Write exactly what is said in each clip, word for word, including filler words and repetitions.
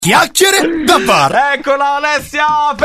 Chiacchiere da bar. Eccola Alessia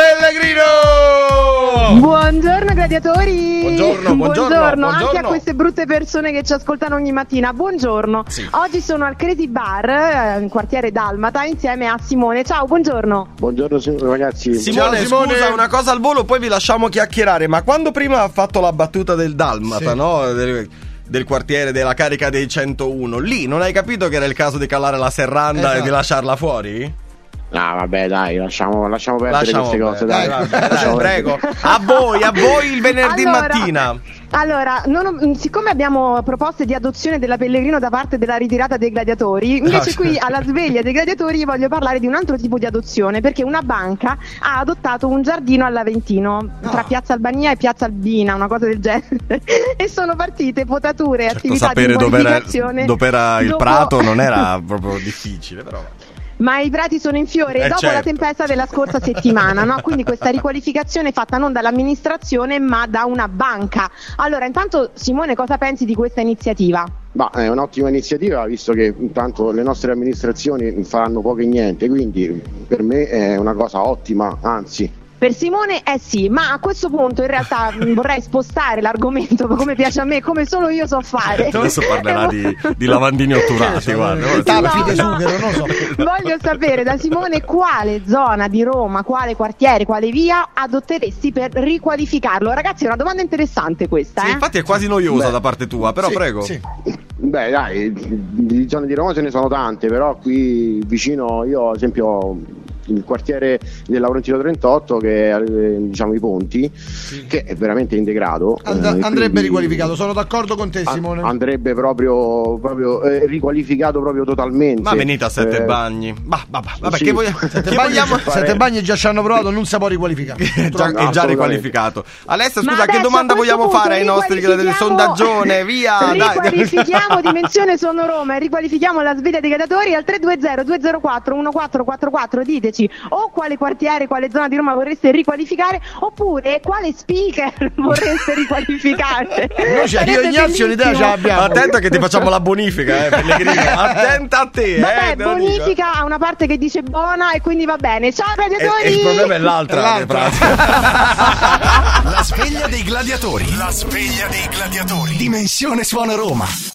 Pellegrino. Buongiorno gladiatori. Buongiorno, buongiorno, buongiorno. Anche a queste brutte persone che ci ascoltano ogni mattina. Buongiorno. Sì. Oggi sono al Crazy Bar, in quartiere Dalmata, insieme a Simone. Ciao, buongiorno. Buongiorno ragazzi. Simone, Ciao, Simone, scusa, una cosa al volo, poi vi lasciamo chiacchierare. Ma quando prima ha fatto la battuta del Dalmata, Sì. no? Del, del quartiere della carica dei centouno, lì non hai capito che era il caso di calare la serranda Esatto. e di lasciarla fuori? Ah vabbè dai, lasciamo, lasciamo perdere Lasciamo queste cose, perdere, dai. dai, dai, Lasciamo prego. perdere. A voi, a voi il venerdì Allora, mattina. Allora, non- siccome abbiamo proposte di adozione della Pellegrino da parte della ritirata dei gladiatori, invece Ah, qui alla sveglia dei gladiatori voglio parlare di un altro tipo di adozione, perché una banca ha adottato un giardino all'Aventino tra Piazza Albania e Piazza Albina, una cosa del genere, e sono partite potature e Certo, attività sapere di dove era, bonificazione. dove era il dopo- prato non era proprio difficile, però. Ma i prati sono in fiore Eh, dopo certo. la tempesta della scorsa settimana, no? Quindi questa riqualificazione fatta non dall'amministrazione ma da una banca. Allora, intanto Simone, cosa pensi di questa iniziativa? Ma è un'ottima iniziativa, visto che intanto le nostre amministrazioni faranno poco e niente, quindi per me è una cosa ottima, anzi. Per Simone è sì, ma a questo punto in realtà mh, vorrei spostare l'argomento come piace a me, come solo io so fare. Adesso parlerà di, di lavandini otturati, guarda. Tappi No, di no. sughero, non so. Voglio sapere da Simone quale zona di Roma, quale quartiere, quale via adotteresti per riqualificarlo. Ragazzi, è una domanda interessante questa, Sì, eh? infatti è quasi noiosa Beh, da parte tua, però Sì, prego. sì. Beh dai, di zone di Roma ce ne sono tante, però qui vicino io ad esempio il quartiere del Laurentino trentotto, che è eh, diciamo i Ponti, che è veramente integrato. And- eh, andrebbe quindi riqualificato, sono d'accordo con te, a- Simone. Andrebbe proprio, proprio eh, riqualificato proprio totalmente. Ma venite a Sette Eh, Bagni. Bah, bah, bah, vabbè, sì. che, voglia- Sette che bagni, vogliamo? Sette bagni già ci hanno provato, non si può riqualificare. È già, è già Assolutamente. riqualificato. Alessia, Ma scusa, che adesso, domanda a questo vogliamo punto, fare ai nostri riqualifichiamo- sondaggione? Via, dai. Riqualifichiamo Dimensione Sono Roma e riqualifichiamo la sveglia dei gladiatori al tre due zero due zero quattro uno quattro quattro quattro. Diteci o quale quartiere, quale zona di Roma vorreste riqualificare, oppure quale speaker vorreste riqualificare. Noi c'è- io e Ignazio l'idea ce l'abbiamo. Attento che ti facciamo la bonifica, eh, Pellegrino. Attenta a te, Vabbè, eh. te lo dico. bonifica ha una parte che dice buona e quindi va bene. Ciao E, gladiatori! e il problema è l'altra. L'altra. in pratica. La sveglia dei gladiatori. La sveglia dei gladiatori. Dimensione Suona Roma.